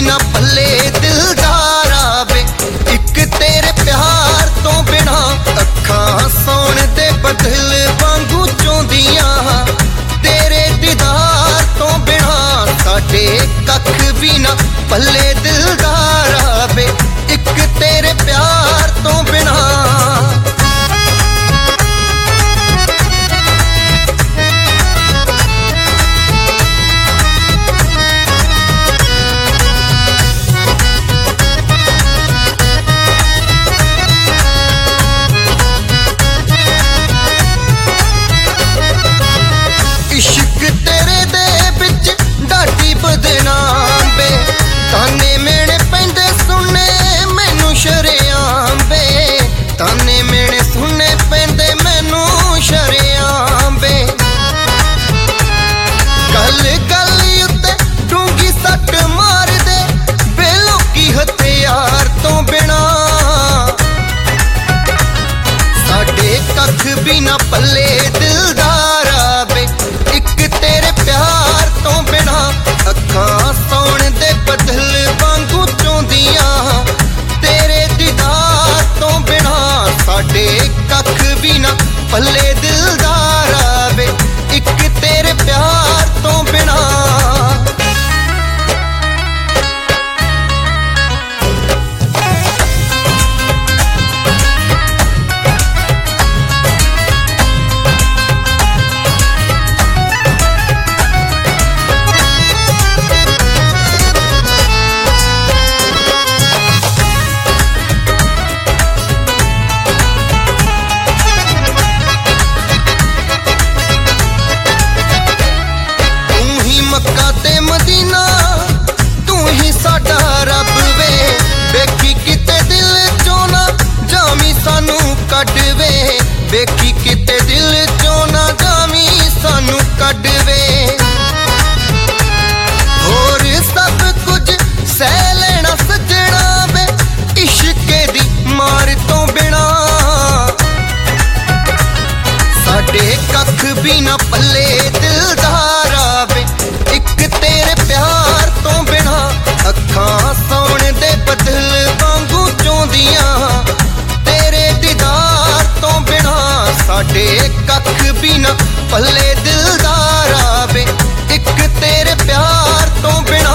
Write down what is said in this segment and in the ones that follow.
ना पल्ले दिलदारा वे, एक तेरे प्यार तो बिना अखां सौण दे बदल वांगू चौंदियां, तेरे दीदार तो बिना साडे कख भी ना पल्ले दिलदारा वे, एक तेरे प्यार तो बिना। इश्क तेरे दे बिच डाटी बदनाम बे, ताने मेरे पैंदे सुनने मैनू शरेआम बे, ताने मेरे सुनने पैंदे मैनू शरेआम बे। गल गल उत्ते डूंगी सट मार दे बेलोकी हथियार तो बिना, साडे कख भी ना पल्ले दिलदारा वे, एक तेरे प्यार तो बिना अखां सौण दे बदल वांगू चौंदियां, तेरे दीदार तो बिना साडे कख भी ना पल्ले दिलदारा वे, एक तेरे प्यार तो बिना। मक्का ते मदीना तू ही साडा रब वे, वेखी किते दिल चों ना जामी सानू कढ वे, वेखी किते दिल चों ना जामी सानू कढ वे। होर सब कुछ सह लेना सजना वे, इश्के दी मार तो बिना साडे कख भी ना पल्ले दिलदारा वे, एक तेरे प्यार तो बिना अखां सौण दे बदल वांगू चौंदियां, तेरे दीदार तो बिना साडे कख भी ना पल्ले दिलदारा वे, एक तेरे प्यार तो बिना।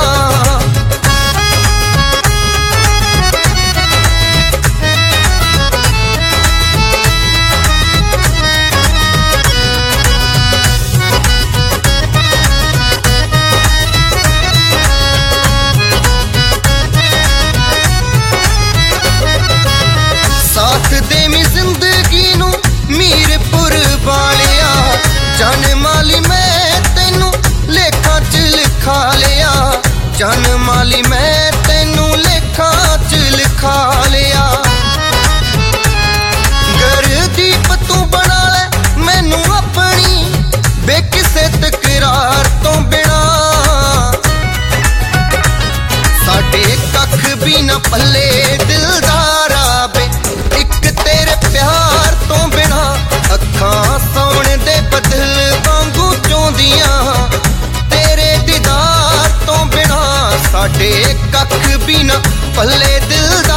साथ देमी जिंदगी नू मीरपुर वालिया, जान माली मैं तेनू लेखा च लिखा लिया, जान माली मैं तेनू लेखा च लिखा लिया। गरदीप तू बना ले मैनू अपनी बेकिसे तकरार तो बिना, साडे कख भी ना पल्ले दिलदारा वे, एक तेरे प्यार तो बिना अखां सौण दे बदल वांगू चौंदियां, तेरे दीदार तो बिना साडे कख भी ना पल्ले दिलदार।